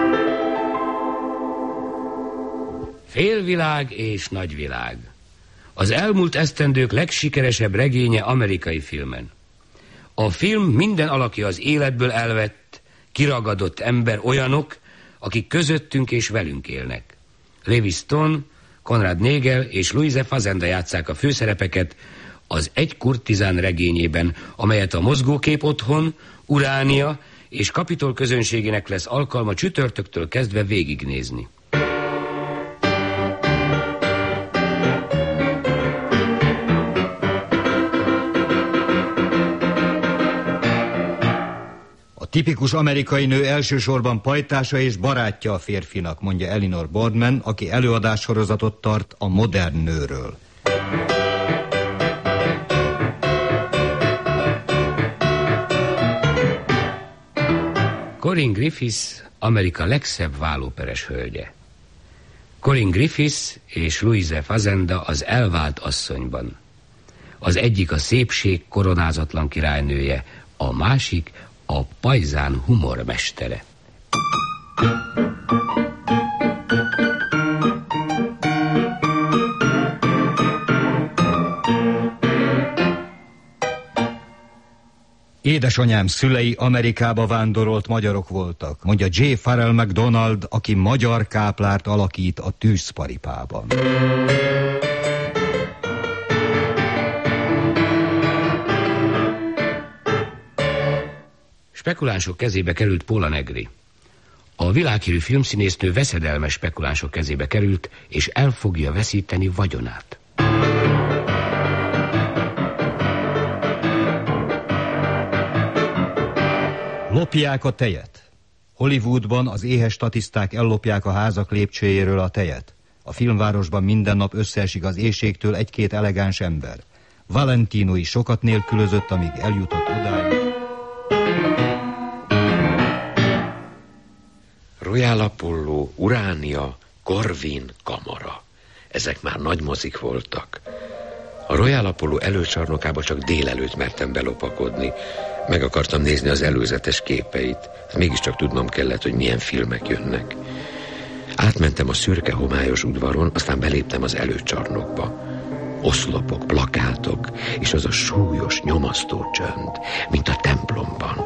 Félvilág és nagyvilág. Az elmúlt esztendők legsikeresebb regénye amerikai filmen. A film minden alakja az életből elvett, kiragadott ember, olyanok, akik közöttünk és velünk élnek. Levi Stone, Konrad Nagel és Louise Fazenda játsszák a főszerepeket az Egy kurtizán regényében, amelyet a Mozgókép Otthon, Uránia és Kapitol közönségének lesz alkalma csütörtöktől kezdve végignézni. A tipikus amerikai nő elsősorban pajtása és barátja a férfinak, mondja Elinor Boardman, aki előadássorozatot tart a modern nőről. Corinne Griffiths, Amerika legszebb vállóperes hölgye. Corinne Griffiths és Louise Fazenda az Elvált asszonyban. Az egyik a szépség koronázatlan királynője, a másik a pajzán humormestere. Édesanyám szülei Amerikába vándorolt magyarok voltak, mondja J. Farrell McDonald, aki magyar káplárt alakít a Tűzparipában. Spekulánsok kezébe került Paula Negri. A világhírű filmszínésznő veszedelmes spekulánsok kezébe került, és el fogja veszíteni vagyonát. Lopják a tejet. Hollywoodban az éhes statiszták ellopják a házak lépcsőjéről a tejet. A filmvárosban minden nap összeesik az éhségtől egy-két elegáns ember. Valentino is sokat nélkülözött, amíg eljutott odáig. Royal Apollo, Uránia, Corvin, Kamara. Ezek már nagy mozik voltak. A Royal Apollo előcsarnokába csak délelőtt mertem belopakodni. Meg akartam nézni az előzetes képeit. Mégiscsak tudnom kellett, hogy milyen filmek jönnek. Átmentem a szürke homályos udvaron, aztán beléptem az előcsarnokba. Oszlopok, plakátok, és az a súlyos, nyomasztó csönd, mint a templomban.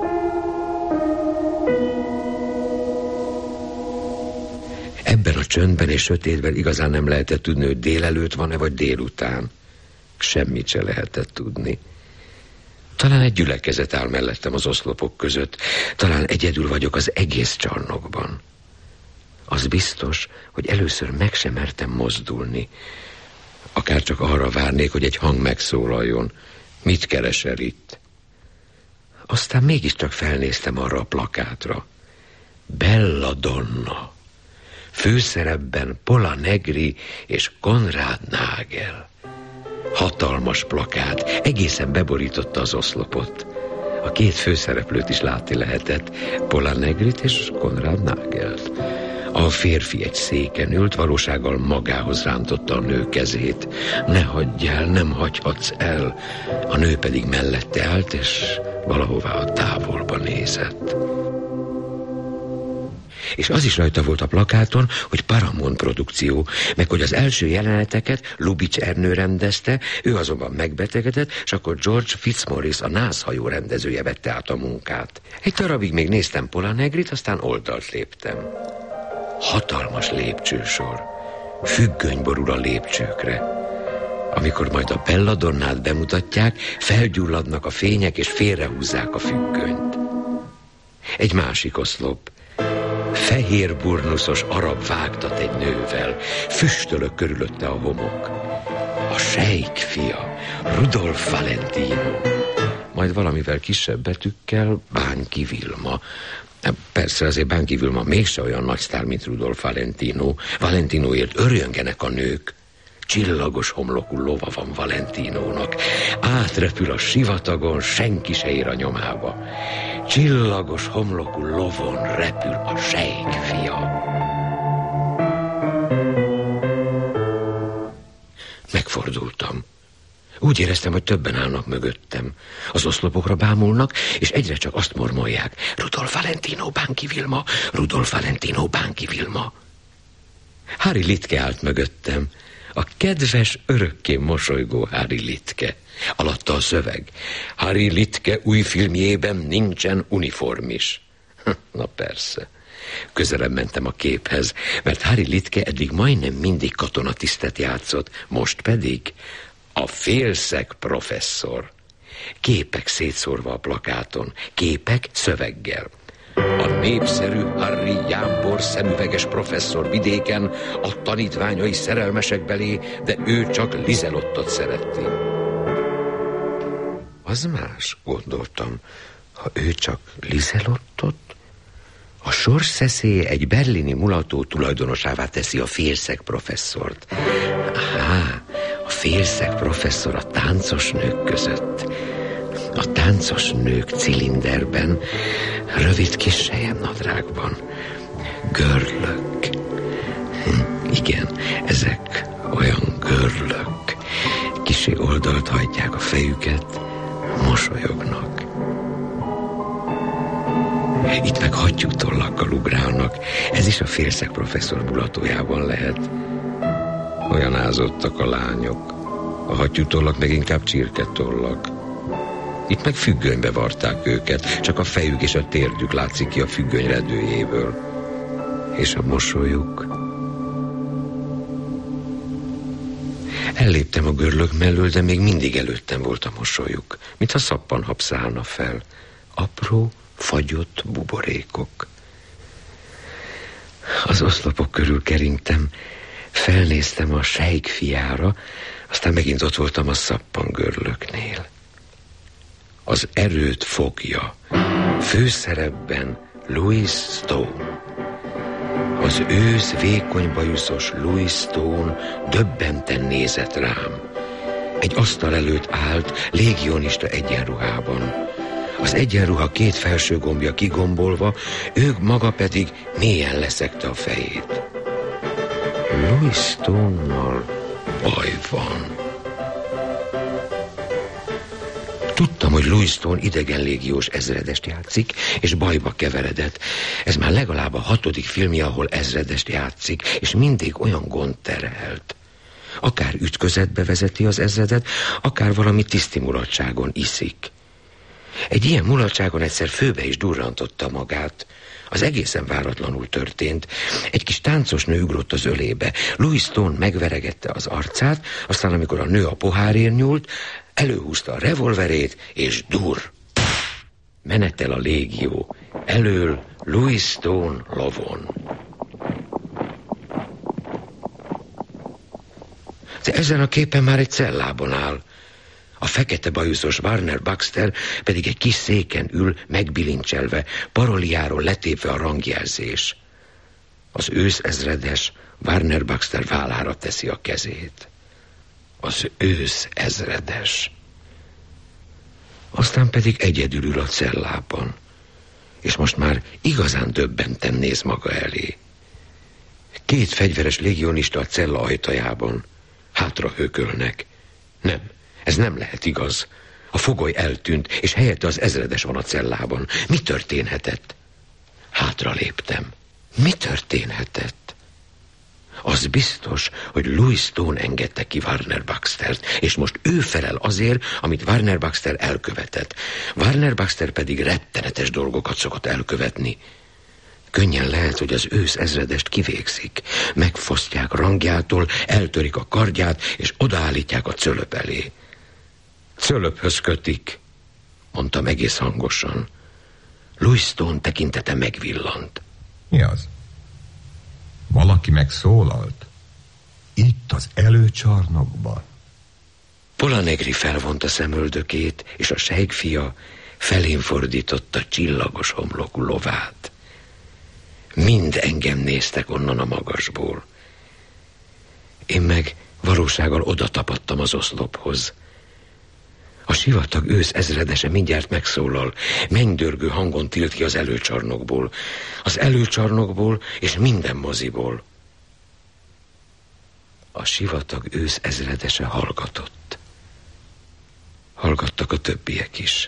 Ebben a csöndben és sötétben igazán nem lehetett tudni, hogy délelőtt van-e, vagy délután. Semmit se lehetett tudni. Talán egy gyülekezet áll mellettem az oszlopok között, talán egyedül vagyok az egész csarnokban. Az biztos, hogy először meg sem mertem mozdulni. Akár csak arra várnék, hogy egy hang megszólaljon. Mit keresel itt? Aztán mégiscsak felnéztem arra a plakátra. Belladonna. Főszerepben Paula Negri és Konrad Nagel. Hatalmas plakát, egészen beborította az oszlopot. A két főszereplőt is látni lehetett, Paula Negrit és Konrad Nagelt. A férfi egy széken ült, valósággal magához rántotta a nő kezét. Ne hagyj el, nem hagyhatsz el. A nő pedig mellette állt, és valahová a távolba nézett. És az is rajta volt a plakáton, hogy Paramount produkció, meg hogy az első jeleneteket Lubitsch Ernő rendezte, ő azonban megbetegedett, és akkor George Fitzmaurice, a nászhajó rendezője vette át a munkát. Egy darabig még néztem Paula Negrit, aztán oldalt léptem. Hatalmas lépcsősor. Függöny borul a lépcsőkre. Amikor majd a Belladonnát bemutatják, felgyulladnak a fények, és félrehúzzák a függönyt. Egy másik oszlop. Fehér burnuszos arab vágtat egy nővel, füstölök körülötte a homok. A sejk fia, Rudolf Valentino. Majd valamivel kisebb betűkkel Bánki Vilma. Persze azért Bánki Vilma mégse olyan nagy sztár, mint Rudolf Valentino. Valentinoért örjöngenek a nők. Csillagos homlokú lova van Valentinónak. Átrepül a sivatagon, senki se ér a nyomába. Csillagos homlokú lovon repül a sejk fia. Megfordultam. Úgy éreztem, hogy többen állnak mögöttem. Az oszlopokra bámulnak, és egyre csak azt mormolják. Rudolf Valentino, Bánki Vilma, Rudolf Valentino, Bánki Vilma. Harry Littke állt mögöttem. A kedves, örökké mosolygó Harry Littke. Alatta a szöveg. Harry Littke új filmjében nincsen uniformis. Na persze. Közelebb mentem a képhez, mert Harry Littke eddig majdnem mindig katonatisztet játszott, most pedig a félszeg professzor. Képek szétszórva a plakáton, képek szöveggel. A népszerű Harry Jámbor szemüveges professzor vidéken a tanítványai szerelmesek belé, de ő csak Lizelottot szereti. Az más, gondoltam, ha ő csak Lizelottot? A sors szeszélye egy berlini mulató tulajdonosává teszi a félszeg professzort. Aha, a félszeg professzor a táncos nők között. A táncos nők cilinderben, rövid kis selyemnadrágban. Görlök. Hm, igen, ezek olyan görlök. Kissé oldalt hajtják a fejüket, mosolyognak. Itt meg hattyútollakkal ugrálnak. Ez is a félszeg professzor mulatójában lehet. Olyan ázottak a lányok. A hattyútollak meg inkább csirketollak. Itt meg függönybe varták őket, csak a fejük és a térdük látszik ki a függöny redőjéből. És a mosolyuk. Elléptem a görlök mellől, de még mindig előttem volt a mosolyuk, mintha szappanhab szállna fel. Apró, fagyott buborékok. Az oszlopok körül keringtem, felnéztem a sejk fiára, aztán megint ott voltam a szappangörlöknél. Az erőt fogja, főszerepben Louis Stone. Az ősz vékony bajuszos Louis Stone döbbenten nézett rám. Egy asztal előtt állt légionista egyenruhában. Az egyenruha két felső gombja kigombolva, ő maga pedig mélyen leszegte a fejét. Louis Stone-nal baj van. Tudtam, hogy Louis Stone idegen légiós ezredest játszik, és bajba keveredett. Ez már legalább a hatodik filmje, ahol ezredest játszik, és mindig olyan gond terhelt. Akár ütközetbe vezeti az ezredet, akár valami tiszti mulatságon iszik. Egy ilyen mulatságon egyszer főbe is durrantotta magát. Az egészen váratlanul történt. Egy kis táncos nő ugrott az ölébe. Louis Stone megveregette az arcát, aztán amikor a nő a pohárért nyúlt, előhúzta a revolverét, és dur. Menetel a légió. Elől Louis Stone lovon. De ezen a képen már egy cellában áll. A fekete bajuszos Warner Baxter pedig egy kis széken ül, megbilincselve, paroliáról letépve a rangjelzés. Az őszezredes Warner Baxter vállára teszi a kezét. Az őszezredes. Aztán pedig egyedül ül a cellában, és most már igazán döbbenten néz maga elé. Két fegyveres légionista a cella ajtajában. Hátra hökölnek. Nem. Ez nem lehet igaz. A fogoly eltűnt, és helyette az ezredes van a cellában. Mi történhetett? Hátra léptem. Mi történhetett? Az biztos, hogy Louis Stone engedte ki Warner Baxtert, és most ő felel azért, amit Warner Baxter elkövetett. Warner Baxter pedig rettenetes dolgokat szokott elkövetni. Könnyen lehet, hogy az ősz ezredest kivégzik. Megfosztják rangjától, eltörik a kardját, és odaállítják a cölöp elé. Cölöphöz kötik, mondtam egész hangosan. Louis Stone tekintete megvillant. Mi az? Valaki megszólalt? Itt az előcsarnokban? Polanegri felvonta szemöldökét, és a sejkfia felén fordította csillagos homlokú lovát. Mind engem néztek onnan a magasból. Én meg valósággal oda tapadtam az oszlophoz. A sivatag ősz ezredese mindjárt megszólal, mennydörgő hangon tilt ki az előcsarnokból. Az előcsarnokból és minden moziból. A sivatag ősz ezredese hallgatott. Hallgattak a többiek is.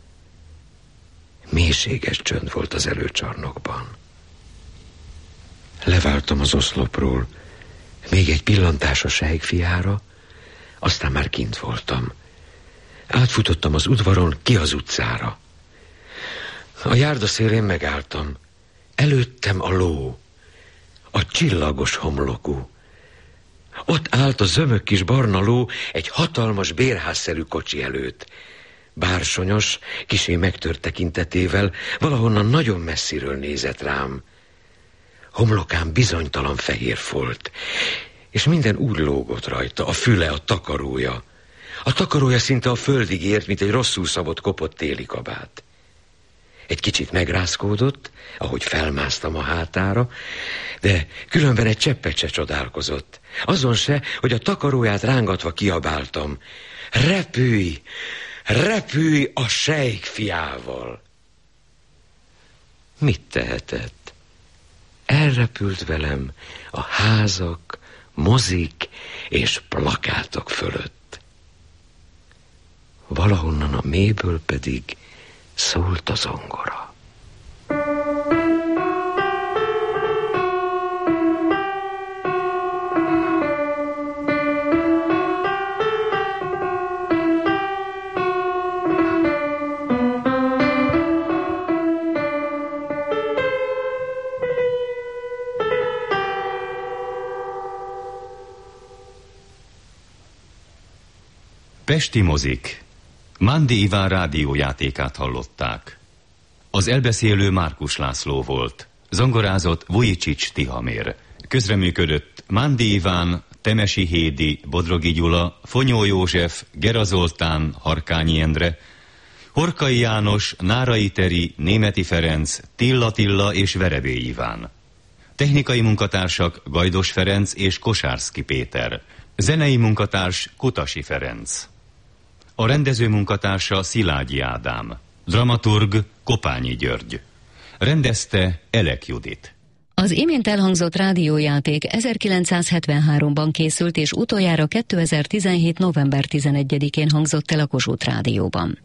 Mélységes csönd volt az előcsarnokban. Leváltam az oszlopról, Még egy pillantás a sejkfiára, aztán már kint voltam. Átfutottam az udvaron, ki az utcára. A járda szélén megálltam. Előttem a ló, a csillagos homlokú. Ott állt a zömök kis barna ló egy hatalmas bérházszerű kocsi előtt. Bársonyos, kissé megtört tekintetével valahonnan nagyon messziről nézett rám. Homlokán bizonytalan fehér folt, és minden úgy lógott rajta, a füle, a takarója. A takarója szinte a földig ért, mint egy rosszul szabott kopott téli kabát. Egy kicsit megrázkódott, ahogy felmásztam a hátára, de különben egy cseppet se csodálkozott. Azon se, hogy a takaróját rángatva kiabáltam. Repülj! Repülj a sejkfiával! Mit tehetett? Elrepült velem a házak, mozik és plakátok fölött. Valahonnan a mélyből pedig szólt a zongora. Pesti mozik. Mándi Iván rádiójátékát hallották. Az elbeszélő Márkus László volt. Zongorázott Vujicics Tihamér. Közreműködött Mándi Iván, Temesi Hédi, Bodrogi Gyula, Fonyó József, Gera Zoltán, Harkányi Endre, Horkai János, Nárai Teri, Németi Ferenc, Tilla Tilla és Verebély Iván. Technikai munkatársak Gajdos Ferenc és Kosárszki Péter. Zenei munkatárs Kutasi Ferenc. A rendező munkatársa Szilágyi Ádám. Dramaturg Kopányi György. Rendezte Elek Judit. Az imént elhangzott rádiójáték ezerkilencszázhetvenháromban készült, és utoljára kétezer-tizenhét. november tizenegyedikén hangzott el a Kossuth Rádióban.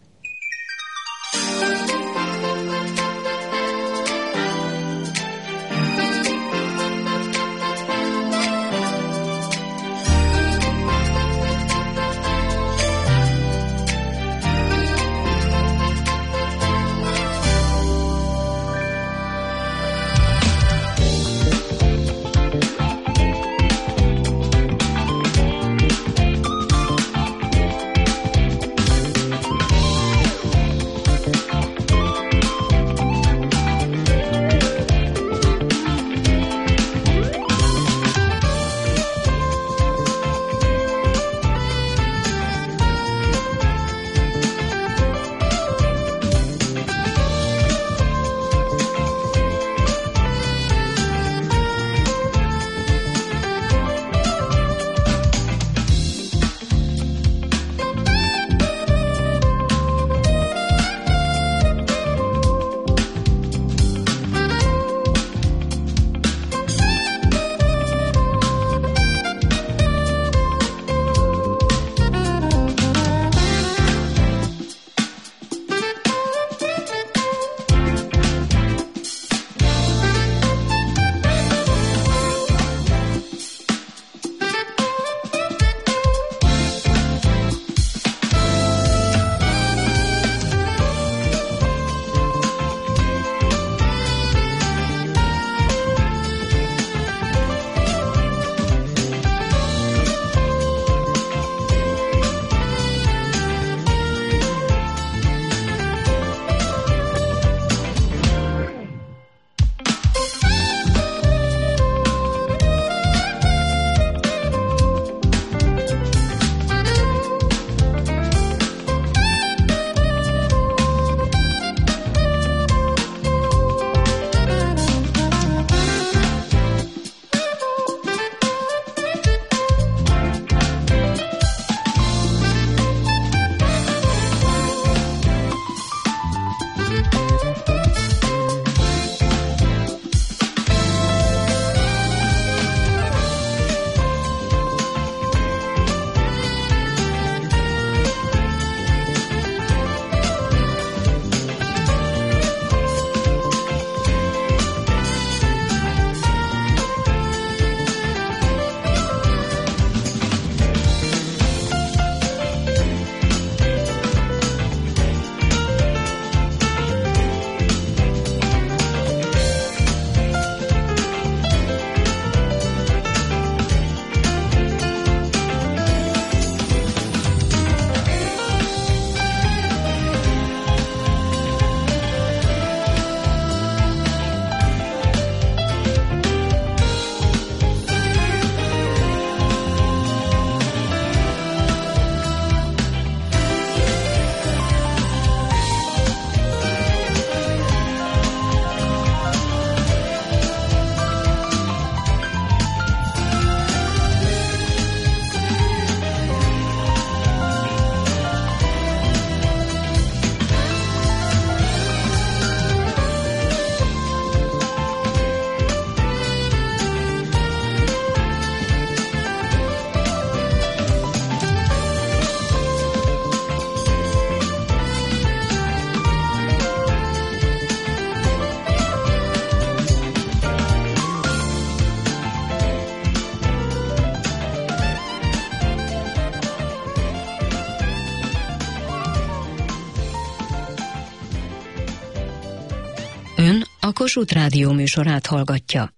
a Kossuth Rádió műsorát hallgatja.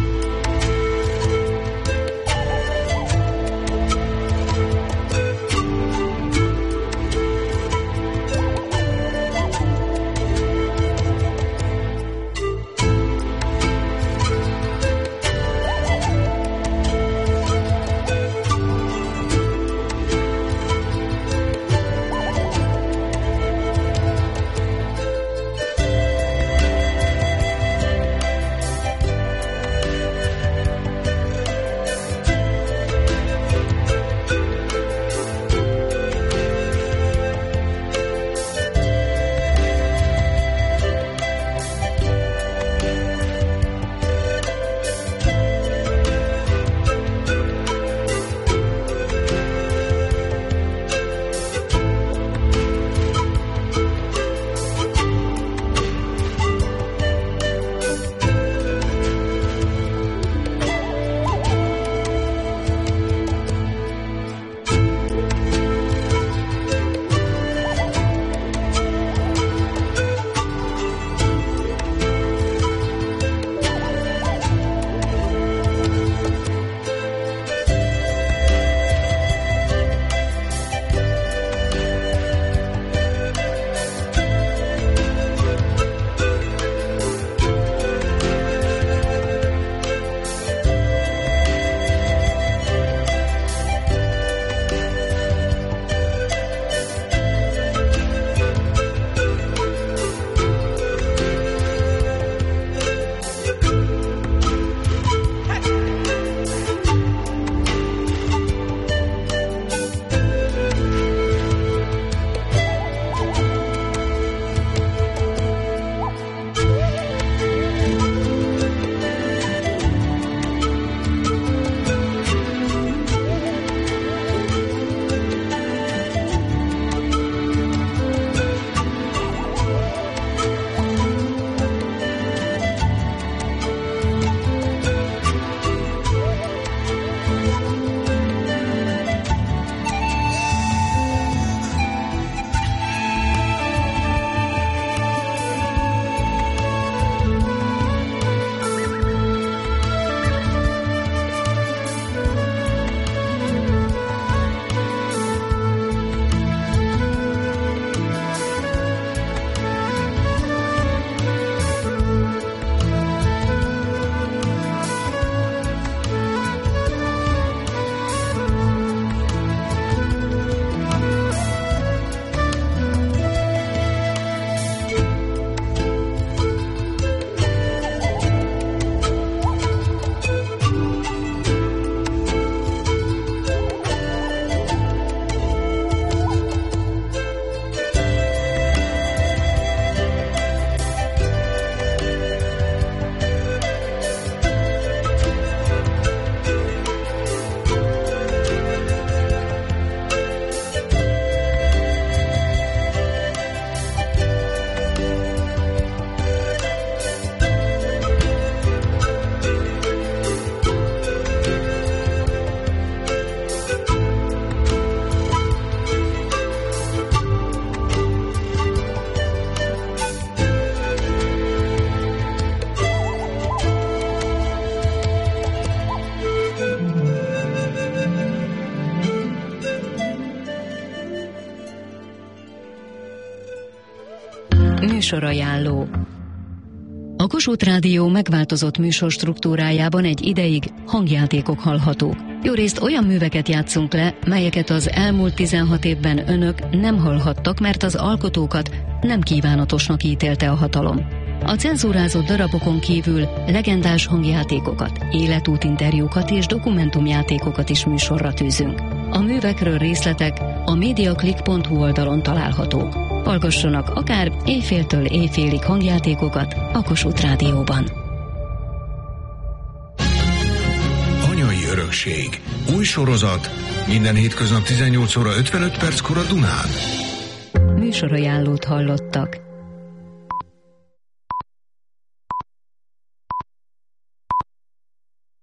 Műsorajánló. A Kossuth Rádió megváltozott műsorstruktúrájában egy ideig hangjátékok hallhatók. Jórészt olyan műveket játszunk le, melyeket az elmúlt tizenhat évben önök nem hallhattak, mert az alkotókat nem kívánatosnak ítélte a hatalom. A cenzúrázott darabokon kívül legendás hangjátékokat, életútinterjúkat és dokumentumjátékokat is műsorra tűzünk. A művekről részletek a mediaclick pont hu oldalon találhatók. Hallgassanak akár éjféltől éjfélig hangjátékokat a Kossuth Rádióban. Anyai örökség. Új sorozat. Minden hétköznap tizennyolc óra ötvenöt perckor a Dunán. Műsorajánlót hallottak.